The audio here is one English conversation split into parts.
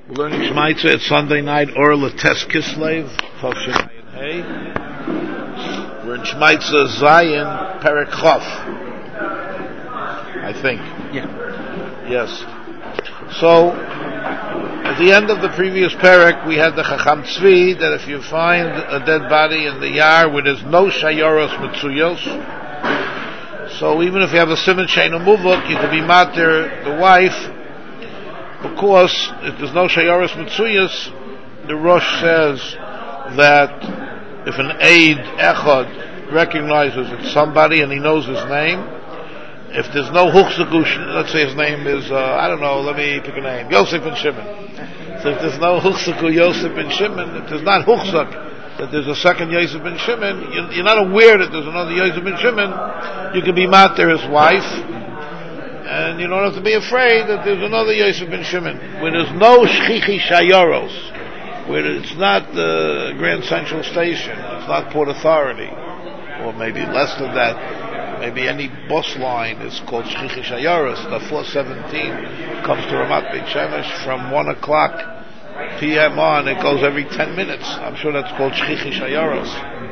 We're learning Shemaitza. It's Sunday night, or Lates Kislev, Tavshin Hey. We're in Shemaitza Zion, Perek Chof, I think. Yeah. Yes. So, at the end of the previous Perek, we had the Chacham Tzvi, that if you find a dead body in the yard where there's no Shayoros Mitzuyos, so even if you have a Siman Sheino Muvuk, you can be mater the wife, because if there's no Shayoros Mitzuyos, the Rosh says that if an Eid Echad recognizes it's somebody and he knows his name, if there's no Huchzakush, let's say his name is, I don't know, let me pick a name, Yosef ben Shimon. So if there's no Huchzaku Yosef ben Shimon, if there's not Huchzak, that there's a second Yosef ben Shimon, you're not aware that there's another Yosef ben Shimon, you can be mater his wife, and you don't have to be afraid that there's another Yosef ben Shimon. Where there's no Shchichi Shayoros, where it's not the Grand Central Station, it's not Port Authority, or maybe less than that, maybe any bus line is called Shchichi Shayoros. The 417 comes to Ramat Beit Shemesh from 1 o'clock p.m. on, it goes every 10 minutes. I'm sure that's called Shchichi Shayoros.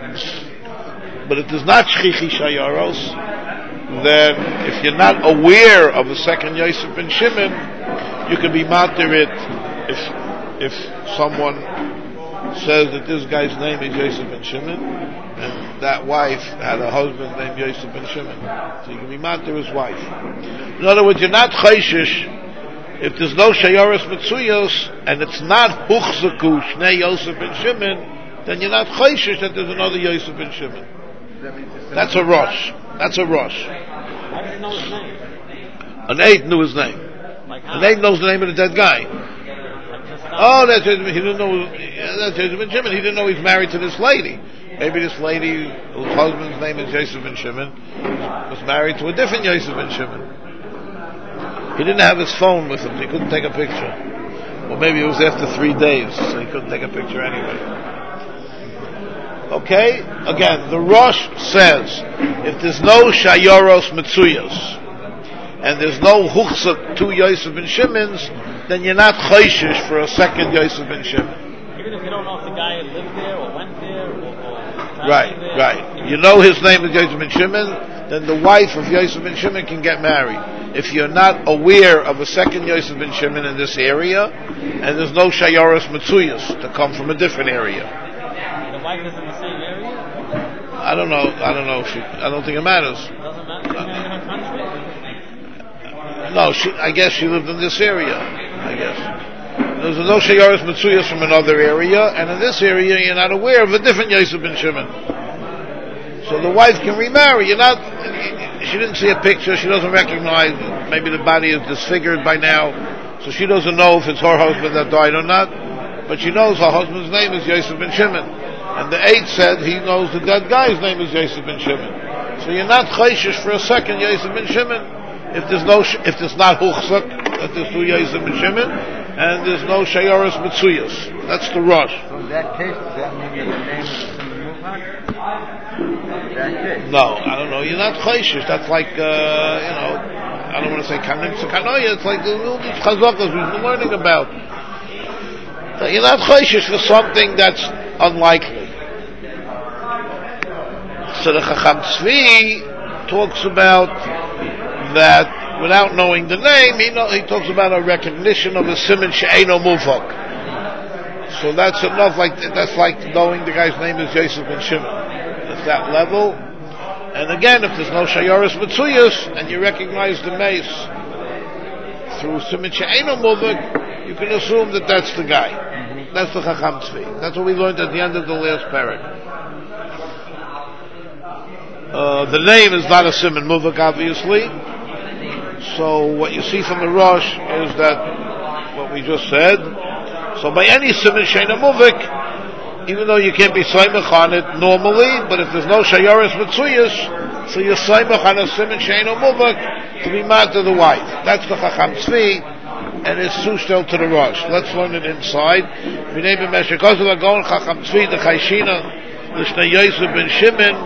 But if there's not Shchichi Shayoros, then if you're not aware of a second Yosef ben Shimon, you can be mater it if someone says that this guy's name is Yosef ben Shimon, and that wife had a husband named Yosef ben Shimon. So you can be mater his wife. In other words, you're not chayshish if there's no Shayoros Mitzuyos, and it's not Huchzaku Shnei Yosef ben Shimon, then you're not chayshish that there's another Yosef ben Shimon. That's a Rosh. That's a Rosh. How does he know his name? An Eid knew his name. An Eid knows the name of the dead guy. Oh, that's he didn't know. That's Yosef ben Shimon. He didn't know he's married to this lady. Maybe this lady, whose husband's name is Yosef ben Shimon, was married to a different Yosef ben Shimon. He didn't have his phone with him. He couldn't take a picture. Or maybe it was after 3 days, so he couldn't take a picture anyway. Okay? Again, the Rosh says, if there's no Shayoros Mitzuyos, and there's no Huchzak to Yosef ben Shimon's, then you're not chayshish for a second Yosef ben Shimon. Even if you don't know if the guy lived there or went there or Right, there. right. You know his name is Yosef ben Shimon, then the wife of Yosef ben Shimon can get married. If you're not aware of a second Yosef ben Shimon in this area, and there's no Shayoros Mitzuyos to come from a different area. The wife is in the same area? I don't know if I don't think it matters. Doesn't matter. She's in her country? No, I guess she lived in this area. I guess. There's no Shayoros Mitzuyos from another area, and in this area you're not aware of a different Yosef ben Shimon. So the wife can remarry. She didn't see a picture, she doesn't recognize, maybe the body is disfigured by now, so she doesn't know if it's her husband that died or not, but she knows her husband's name is Yosef ben Shimon. And the Eid said he knows the dead guy's name is Yosef ben Shimon. So you're not chayshish for a second Yosef ben Shimon if there's not Huchzak, that there's two Yosef ben Shimon, and there's no Shayoros Mitzuyos. That's the Rosh. So in that case, does that mean that the name is in the Muvak? No, I don't know. You're not chayshish. That's like, I don't want to say kanim to kanoya. It's like the chazakas we've been learning about. You're not chayshish for something that's unlikely. So the Chacham Tzvi talks about that without knowing the name. He talks about a recognition of a siman she'eino muvak. So that's enough. That's like knowing the guy's name is Yosef ben Shimon. It's that level. And again, if there's no Shayoros Mitzuyos and you recognize the mace through siman she'eino muvak, you can assume that that's the guy. That's the Chacham Tzvi. That's what we learned at the end of the last parak. The name is not a siman muvak, obviously. So what you see from the Rosh is that what we just said. So by any siman she'eino muvak, even though you can't be saimach on it normally, but if there's no Shayoros Mitzuyos, so you're saimach on a siman she'eino muvak to be mad to the wife. That's the Chacham Tzvi, and it's sushtel to the Rosh. Let's learn it inside. V'nei b'meshek ozel agon Chacham Tzvi the Chayshina l'shnei Yosef ben Shimon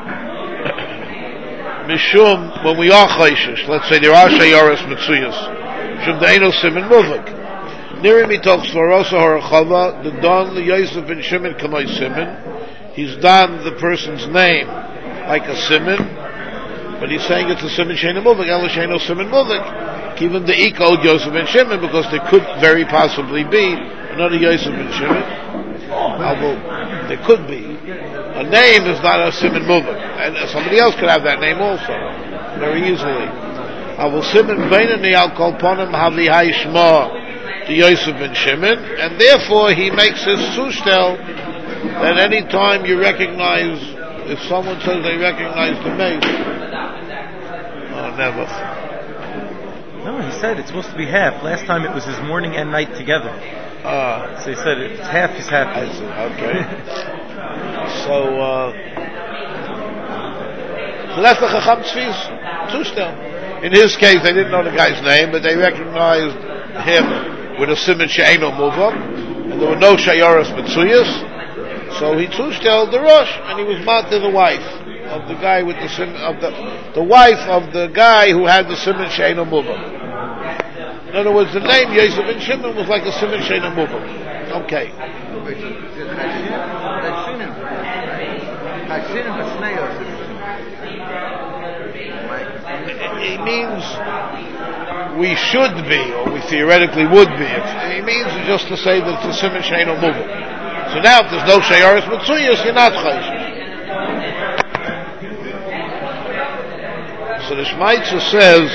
Mishum, when we are chayshish, let's say there are Shayoros Mitzuyos, Shum Deino Simen Muvik. Nirim Mitok Svarosa Horachava, the Don Yosef ben Shimon Kamoi Simen. He's done the person's name like a Simen, but he's saying it's a Simen Sheina Muvik, Ela Sheino Simen Muvik. Even the Iko Yosef ben Shimon, because there could very possibly be another Yosef ben Shimon. Although there could be. A name is not a Simen Muvik, and somebody else could have that name also, very easily. I will Simen Beinani Al Kol Ponim Havi Haishma to Yosef ben Shimon, and therefore he makes his sustel that any time you recognize, if someone says they recognize the mace, never. No, he said it's supposed to be half. Last time it was his morning and night together. So he said it's half is happy. I see. Okay. So that's the Chacham Tzvi's sustel. In his case, they didn't know the guy's name, but they recognized him with a Simen She'eino Muvak, and there were no Shayoros Mitzuyas, so he tustel the Rosh, and he was mat to the wife of the guy with the Simen, of the wife of the guy who had the Simen She'eino Muvak. In other words, the name Yosef ben Shimon was like a Simen She'eino Muvak. Okay. It means we should be, or we theoretically would be. It means just to say that it's a Simen She'eino Muvak. So now, if there's no Shayaris Mitzuyas, you're not Chayshish. So the Shmaitza says,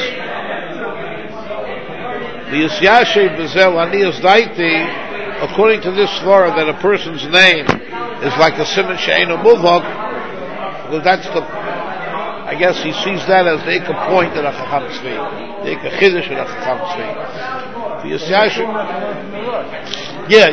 the Yisyashe Bezel Aniyas Daiti, according to this svara, that a person's name is like a Simen She'eino Muvak, because that's the, I guess he sees that as the Ika point of the Chacham Tzvi, the Ika Chiddush of the Chacham Tzvi. The Yisyashe, yeah.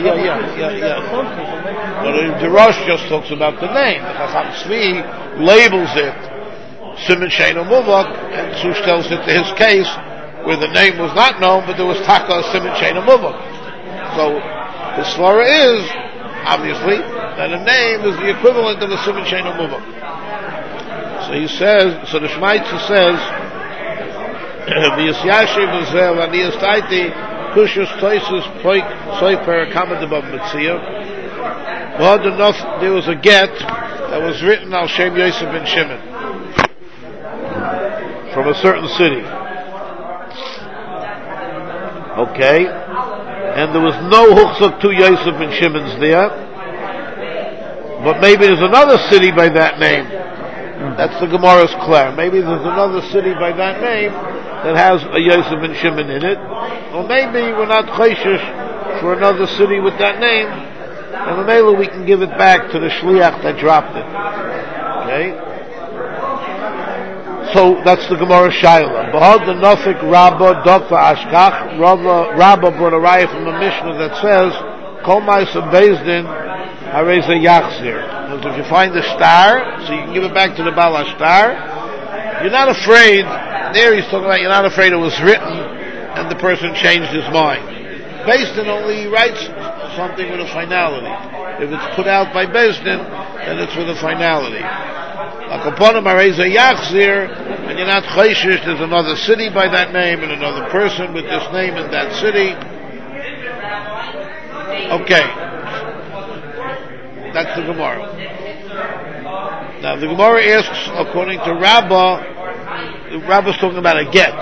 But the Rosh just talks about the name. The Chacham Tzvi labels it Simen She'eino Muvak, and Sush tells it to his case, where the name was not known, but there was Taka Simen She'eino Muvak. So the svara is, obviously, that a name is the equivalent of a Simen She'eino Muvak. So he says, so the Shmaitza says, V'yisyashe v'zel aniyas taiti kushus toisus poik soiper kamadabab mitziyah. There was a get that was written al Shem Yosef ben Shimon from a certain city. Okay, and there was no Huchzak to Yosef ben Shimon's there, but maybe there's another city by that name. That's the Gemara's Claire. Maybe there's another city by that name that has a Yosef ben Shimon in it, or maybe we're not Chayshish for another city with that name, and maybe we can give it back to the Shliach that dropped it. Okay? So that's the Gemara Shaila. Bahad the Nafik Rabba Dokva Ashkach. Rabba brought a raya from the Mishnah that says, Kol Ma'aseh Bezdin Hareza Yachzir. Because if you find a star, so you can give it back to the Baal Ashtar, you're not afraid, there he's talking about, you're not afraid it was written and the person changed his mind. Bezdin only writes something with a finality. If it's put out by Bezdin, then it's with a finality. And you're not chayshish, there's another city by that name and another person with this name in that city. Okay. That's the Gemara. Now the Gemara asks, according to Rabbah, the Rabbah's talking about a get.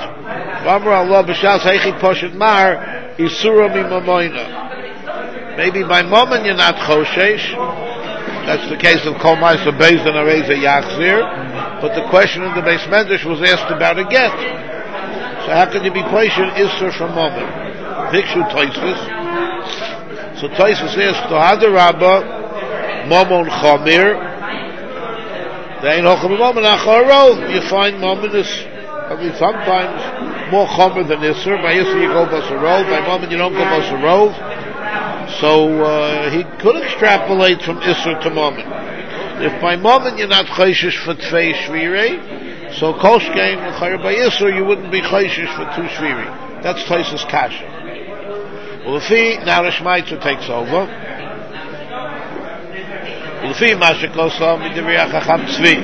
Maybe by moment you're not choshesh. That's the case of Kol Ma'aseh Bezdin Hareza Yachzir. But the question in the Beis Medrash was asked about a get. So how can you be patient Isser from moment? Vikshu Tosfos. So Tosfos asked, to Hadar Rabbah, Momon Chamir. They ain't Hocham Momon Acharov. You find Momon is, I mean, sometimes more Chomer than Isser. By Isser you go Basarov. By Momon you don't go Basarov. So he could extrapolate from Isser to Momon. If by Momon you're not Chayshish for Tvei Shvirei, so Kolshkein and by Isser you wouldn't be Chayshish for 2 Shvirei. That's Tosfos Kasha. Well, now the Shmaitza takes over. Well,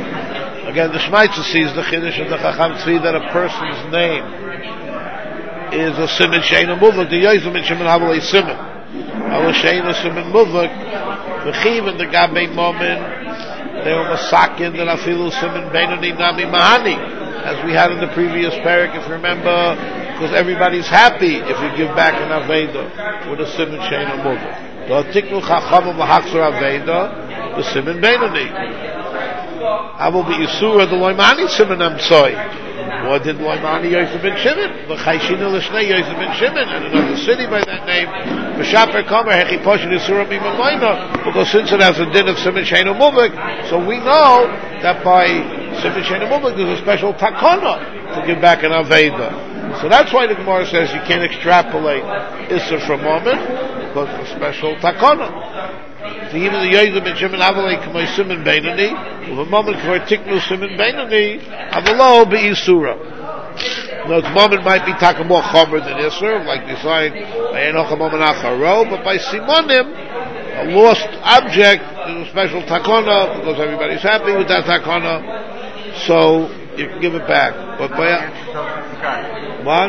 again, the Shmaitza sees the Chiddush of the Chacham Tzvi that a person's name is a siman sheina muvak. The Yosef ben Shimon Havel is siman. Our sheina siman muvak. The chiv and the gabe momen. They were masakin and afilu siman benoni nami mahani, as we had in the previous parak, if you remember, because everybody's happy if you give back an aveda with a siman sheina muvak. The tiknu chachamim lahaksur aveda, the siman benoni. I will be Yisura the Loimani Simon Amsoy. What did Loimani Yosef ben Shimon? The Chayshina Lishnei Yosef ben Shimon, and another city by that name. V'shaper Kamer Hechi Poshin Yisura Mimon Loina, because since it has a din of Simon Sheinu Muvik, so we know that by Simon Sheinu Muvik there's a special takana to give back an Aveda. So that's why the Gemara says you can't extrapolate Issa from moment, because of a special takana. So even the Yosef ben Shimon Avalei K'may Simon Beinani, with a moment for Tiknu Simon Beinani, Avalo be Yisura. Now, the moment might be taka more chomer than Isser, like we find by Enoch moment Acharo, but by Simonim, a lost object is a special takana, because everybody's happy with that takana, so you can give it back. But by what?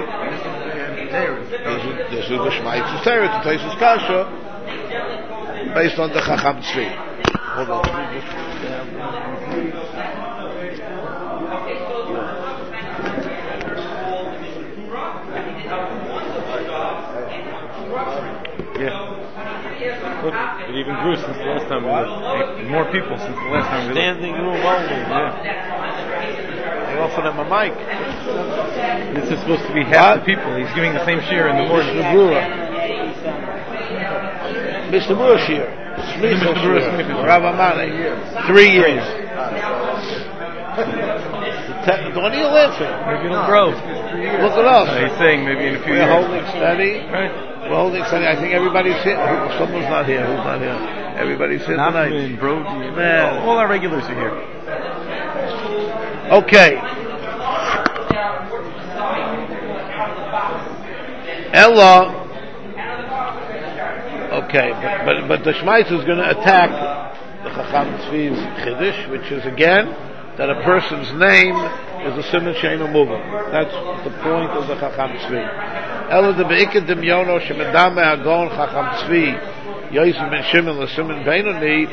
This is the Shmaitz's Teretz, the Taisus Kasha, based on the Chacham Tzvi. Hold on. Yeah. Look, it even grew since the last time we were. More people since the last time we were. Standing room only. Yeah. They offered him a mic. This is supposed to be half the people. He's giving the same share in the morning. Mr. Burashir, Smicha Shir, Rav Amani, 3 years. What are you laughing? Maybe it'll grow. Look at us. He's saying maybe in a few years. We're holding steady. Right. We're holding steady. I think everybody's here. Someone's not here. Who's not here? Everybody's here tonight. Nachman, Brody, Man. all our regulars are here. Okay. Ella. Okay, but the Shmais is going to attack the Chacham Tzvi's Chiddush, which is again that a person's name is a Siman Sheinu Muvak. That's the point of the Chacham Tzvi. Ela de Be'ikad Demyono Shemedame Agon Chacham Tzvi Yosef ben Shimon LeSiman Beinoni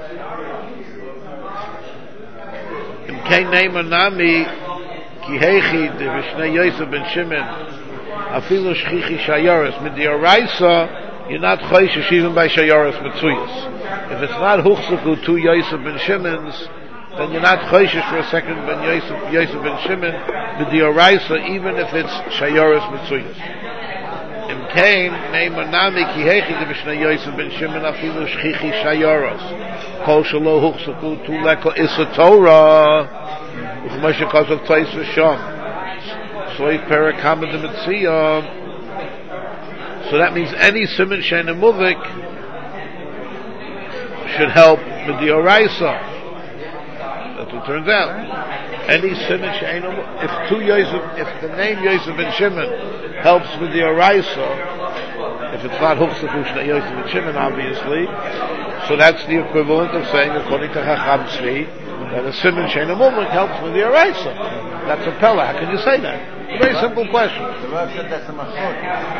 Im Kein Neimer Nami Ki Heichi de Vishnei Yosef ben Shimon Afilu Shchichi Shayoris Mit the Oraisa you're not choishish even by Shayoris Mitzuyas. If it's not Huchsuku to Yosef ben Shimon's, then you're not choishish for a second ben Yosef ben Shimon with the Oraisa, even if it's Shayoris Mitzuyas. Im Kain, Neimer Nami Ki Hechi de Vishnei Yosef ben Shimon Afilu Shchichi Shayoris Kol Shalo Huchsuku to Leko Issa Torah Uchmashe Kosov Tais V'Shom Soy Perek Hamad Mitziyah. So that means any Siman Sheina Muvik should help with the Oraisa. That's what it turns out. Any Siman Sheina if the name Yosef ben Shimon helps with the Oraisa, if it's not Hufsakush Yosef ben Shimon, obviously, so that's the equivalent of saying, according to Chacham Tzvi, that a Siman Sheina Muvik helps with the Oraisa. That's a Pella. How can you say that? A very simple question. The Rav said that's a machok.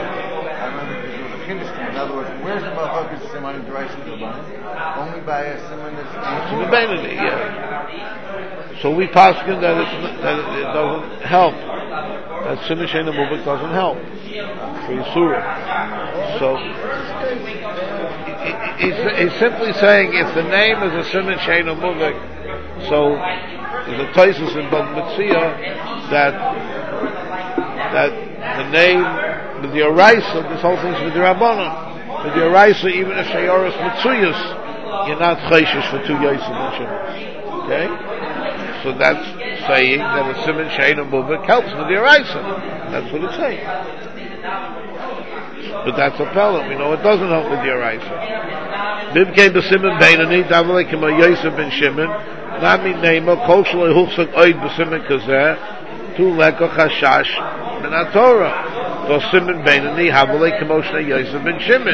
In other words, where's the Malchok is Simon in Dreish only by a Simon that's Simon Beinoni, yeah. So we paskin that it doesn't help. That Simon Sheina Muvik doesn't help for Yisura. So he's simply saying if the name is a Simon Sheina Muvik, so there's a Taisus in Bad Mitzia that the name with the Oraisa, this whole thing's with the Rabbanon. With the Oraisa, even if Shayoris Mitzuyas, you're not chayshish for 2 Yosef and Shimon. Okay? So that's saying that a Siman Sheina Muvik helps with the Oraisa. That's what it's saying. But that's a Pella. We know it doesn't help with the Oraisa. Bim came to Siman Beinoni, Davalei Kema Yosef ben Shimon, Nami Neima, Kol Shaloi Huchsak Oid B'Siman Kazeh, Tu Leko Chashash Min HaTorah. So Siman Beinoni, Havalei Kemoshna Yosef ben Shimon.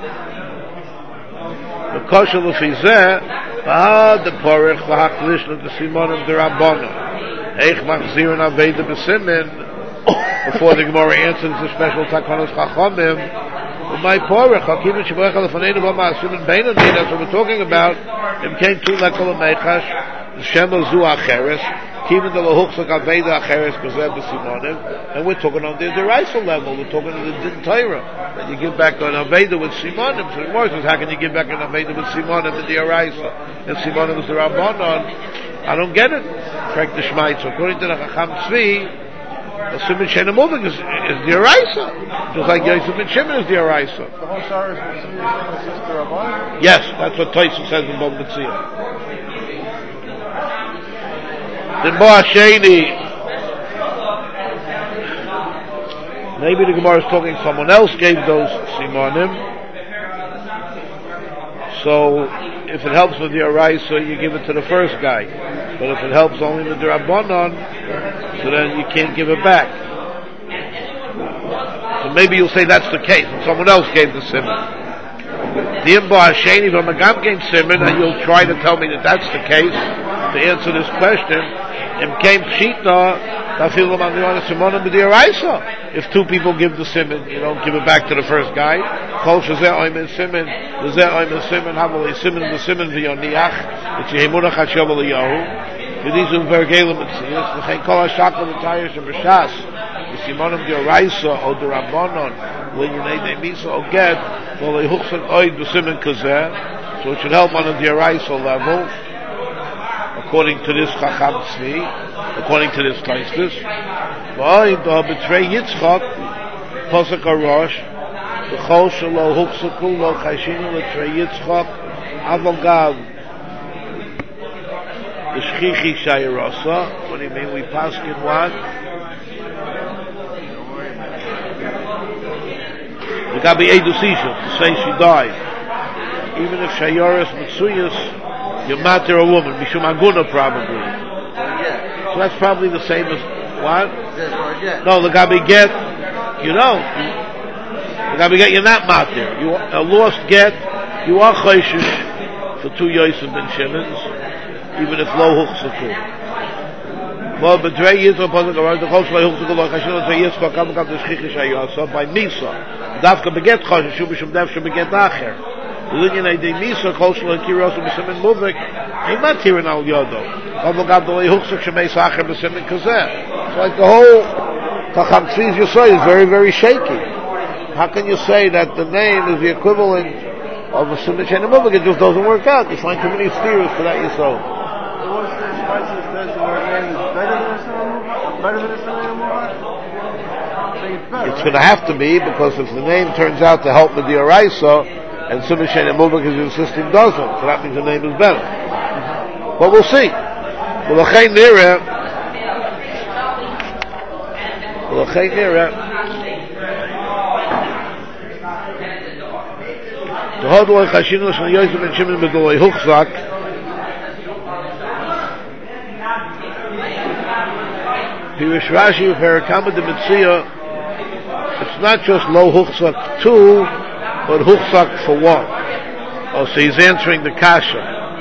The Kosher Lefizeh, the Porich, V'Haklish, the Simonim, the Rabbanon. Eich Machzirin Aveda B'Siman, before the Gemara answers the special Takanos Chachamim. My porach, Hakim and Shebrecha Lefanenu Bama Asimin Beinoni. That's what we're talking about. Im came to Lekol Mechash, Shemo Zu Acheres, Kivin de Lahuchsak Aveda Acheres Kazeb Simonim, and we're talking on the Deraisa level. We're talking on the Din Torah. And you give back an Aveda with Simonim. So the Gemara says, how can you give back an Aveda with Simonim in the Deraisa? And Simonim is the Rabbanon. I don't get it. Correct the Shmaitz. According to the Chacham Tzvi, the Siman Shein Amuvik is the Araisa. Just like Yosef ben Shimon is the Araisa. The whole Shara is the Rabbanon? Yes, that's what Tosfos says in Bava Metzia. Then Bo Hasheni, maybe the Gemara is talking someone else gave those Simonim. So if it helps with the Araisa, you give it to the first guy. But if it helps only with the Rabbanon, so then you can't give it back. So maybe you'll say that's the case, and someone else gave the Simon. The Imbo Hasheni V'Magam gave Simon, and you'll try to tell me that that's the case to answer this question. Im came Pshita, if two people give the Simon, you don't give it back to the first guy. Kol Shazeh Oymen Simon, Shazeh Oymen Simon, Hamalei Simon v'Simon v'Yoniach, it's Yemunach Hashem Eliyahu. V'dizum Vergelim Etzias, V'chein Kol HaShakol V'Tayir Shemeshas, V'Simonim D'Oraisa, O D'Rabbanon, L'Yinei De'Misa, O Get, V'Olei Huchsan Oid V'Simon Kazeh, so it should help on the D'Oraisa level, according to this Chacham Tzvi, according to this Tosfos. V'Oid Do B'Trei Yitzchak, Posek HaRosh, V'Chol Shelo Huchsaku Lo Chayshinu L'Trei Yitzchak, Aval Gav, the Shchichi Shayirasa. What do you mean? We pass in what? The Gabi Edusisha, to say she died. Even if Shayaras Mitsuyas, you matter a woman, Mishum Aguna probably. So that's probably the same as what? No, the Gabi Get, you know. The Gabi Get, you're not matter. You a lost get, you are Chayshish for two Yosef ben Shimons. Even if lo huchsaku. Well, but Drei Yisrael Pasuk around the Chol Shloi huchsaku lo chashin Drei Yisrael kam the Shchichi Shayasa by Misa. Dafka beget Choshen Shu B'Shem Dafka beget Acher. The Linyan Eidei Misa Chol Shloi Kiros B'Simen Muvik ain't not here in Al Yodo. Kavu Gab Dolei Huchsak Shemei Sacher B'Simen Kazeh. So like the whole Chacham Tzvi's Yisrael is very, very shaky. How can you say that the name is the equivalent of a Simen Shein Muvik? It just doesn't work out. You find too many theories for that Yisrael. It's going to have to be, because if the name turns out to help with the Araisa, and Siman Shein Muvik is insisting doesn't, so that means the name is better. But we'll see. L'chein nireh, the Hodloi Chashinu Shal Yosef ben Shimon B'Dolei Huchzak. Pirish Rashi of Harakama de Metzia, it's not just lo huchsak two, but huchsak for one. Oh, so he's answering the kasha.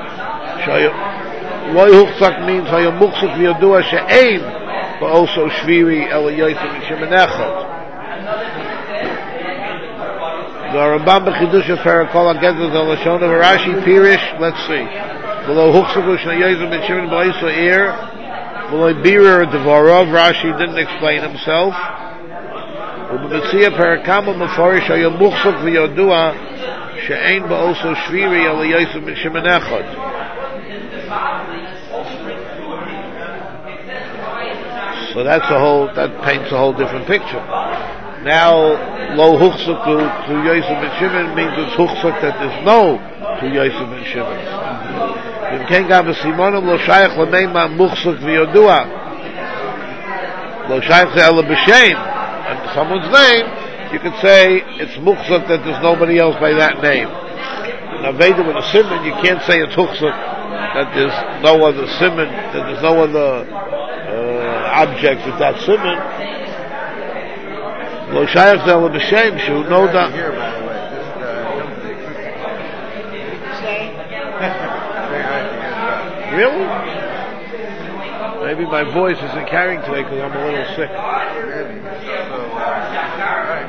Lo huchsak means hayom muchsak v'yodua she'ein, but also shviri el Yosef and Shimon Echad. The Rambam b'chidush of Harakol Agedel the Lashon of Rashi Pirish. Let's see. Lo huchsak v'shnei Yosef and Shimon b'Yisrael ear. Rashi didn't explain himself. So that paints a whole different picture. Now, lo huchsak to Yosef ben Shimon means it's huchsak that there's no to Yosef ben Shimon. If ken gav Simonim lo shayach l'meima muchsak v'yodua lo shayach ze'ela b'shem, and someone's name, you could say it's muchsak that there's nobody else by that name. In Aveda with a simon, you can't say it's huchsak that there's no other simon, that there's no other object with that simon. Lo shayach ze'ela b'shem, shu no da. Really? Maybe my voice isn't carrying today because I'm a little sick. heavy. So, right.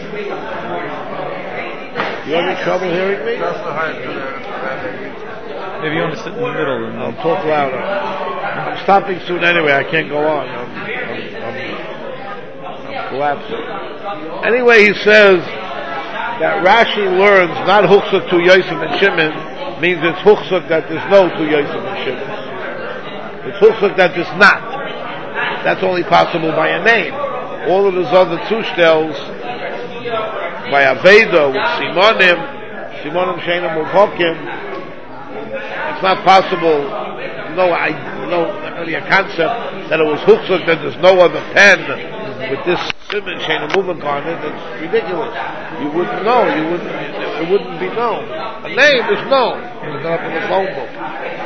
You having trouble hearing me? It's also hard for the Maybe you want to sit in the middle and I'll talk louder. I'm stopping soon anyway. I can't go on. I'm collapsing. Anyway, he says that Rashi learns not Huchsuk to Yosef and Shimon means it's Huchsuk that there's no to Yosef and Shimon. It's Huchsuk that there's not. That's only possible by a name. All of his other Tushtels, by Aveda, with Simonim Sheinim Muvokim, it's not possible. Not really a concept that it was Huchsuk that there's no other pen with this Simon Sheinim Muvok on it. It's ridiculous. You wouldn't know. It wouldn't be known. A name is known. It's not up in the phone book.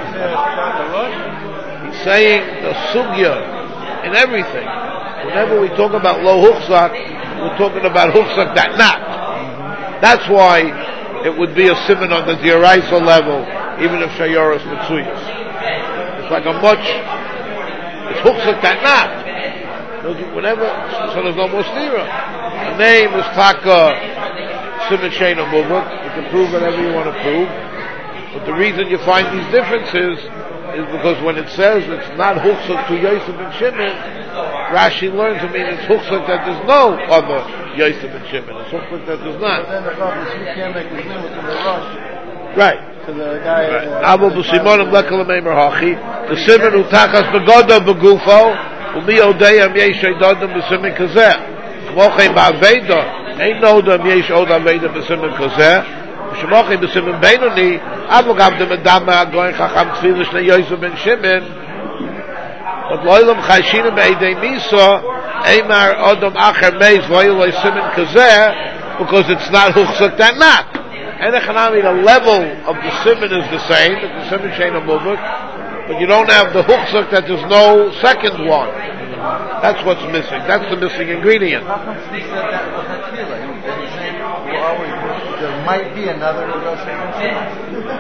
He's saying the sugya in everything. Whenever we talk about lo Huchsak, we're talking about Huchsak that not. That's why it would be a simon on the Dioraisa level, even if Shayoros Mitzuyas. It's like it's Huchsak that not. Whenever, so there's no more stira. The name is Taka Simon Shana Muvuk. You can prove whatever you want to prove. But the reason you find these differences is because when it says it's not Huchsak to Yosef and Shimon, Rashi learns to mean it's Huchsak that there's no other Yosef and Shimon. It's Huchsak that there's not. But then the problem is you can't make the limit to the rush. Right. To the guy. Abu B'Simonim Lekal Meimer Hachi. The Simon who Tachas Begoda Begufo. ומי יודע אם יש עדודם בסימן כזה שמוכי בעבדה אין נודע אם יש עוד עבדה בסימן כזה ושמוכי בסימן בינוני אבל גם דמדמה הגוין חכם תפילה שני יוסף בן שמן עוד לא ילם חיישינים בידי ניסו אמר אדם אחר מייס לא ילם סימן כזה because it's not Huchsak that not and the level of the siman is the same the siman shein amuvuk but you don't have the Huchsak that there's no second one. That's what's missing. That's the missing ingredient. How come he said that with Hatila? He's saying there might be another Yosef and Shimon.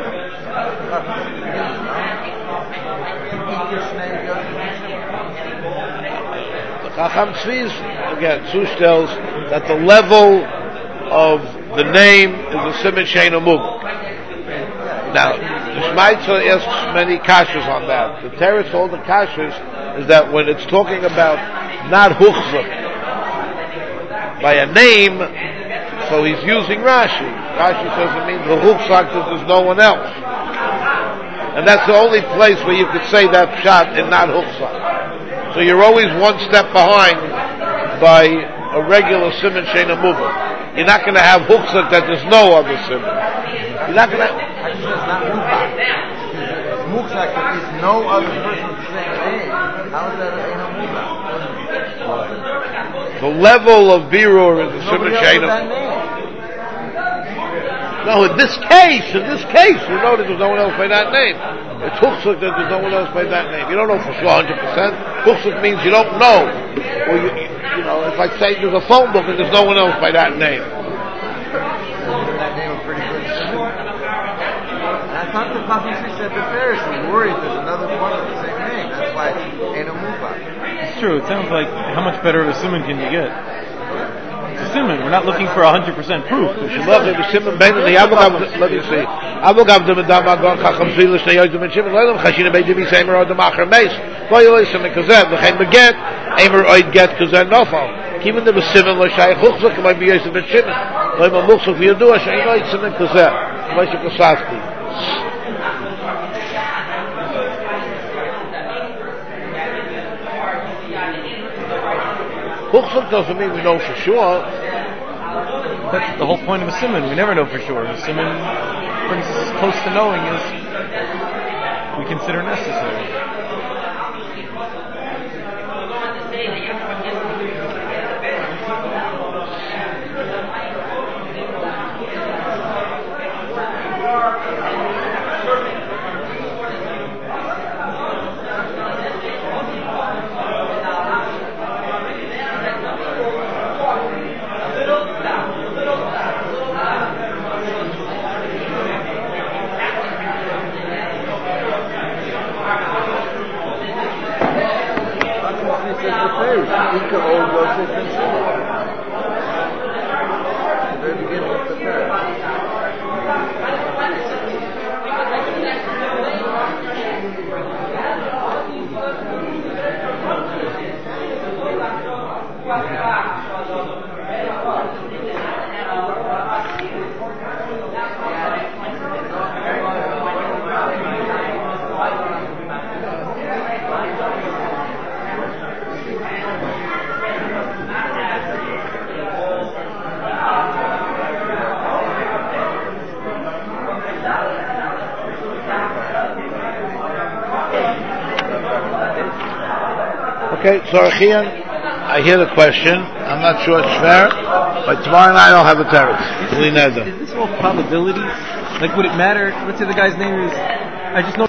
The Chacham Tzvi's, again, Sush tells that the level of the name is a Siman Shein Amuvuk. Now, the Shmaitza asks many kashas on that. The Teretz, all the kashas, is that when it's talking about not Huchzak by a name, so he's using Rashi. Rashi says it means the Huchzak that there's no one else. And that's the only place where you could say that pshat in not Huchzak. So you're always one step behind by a regular Siman Shein Amuvuk. You're not going to have Huchzak that there's no other Siman. You're not going to... Muchzak, there is no other person with the same name. How is that a Muchzak? The level of Birur is the Siman Shein No, in this case, you know that there's no one else by that name. It's Huchzak that there's no one else by that name. You don't know for sure 100%. Huchzak means you don't know. Or you know, it's like saying there's a phone book and there's no one else by that name. That name was pretty good. I thought the Chacham said the Pharisee worried there's another one with the same name. That's why ain't a Mufak. It's true. It sounds like how much better of a simon can you get? It's a simon. We're not looking for 100% proof. Let me see. Avogav the Madama Gon Chacham Tzvilis Neyozim and Shimon Lelam Chashina Beidi Misamer Odom Acher Meis Loyolei Simon Kazev V'chein Beget Emer Oid Get Kazev Nofal Kiven the Simon Lo Shai Chuchzak Kamay B'Yosef Ben Shimon Loyma Muchzak V'Yadua Shein Oid Simon Kazev Moshe Kosavsky. Huchzak doesn't mean we know for sure. That's the whole point of a simon. We never know for sure. A simon brings us as close to knowing as we consider necessary. Okay, so Archian, I hear the question. I'm not sure it's fair, but tomorrow night I'll have a teretz. Is this all probabilities? Like, would it matter? Let's say the guy's name is, I just know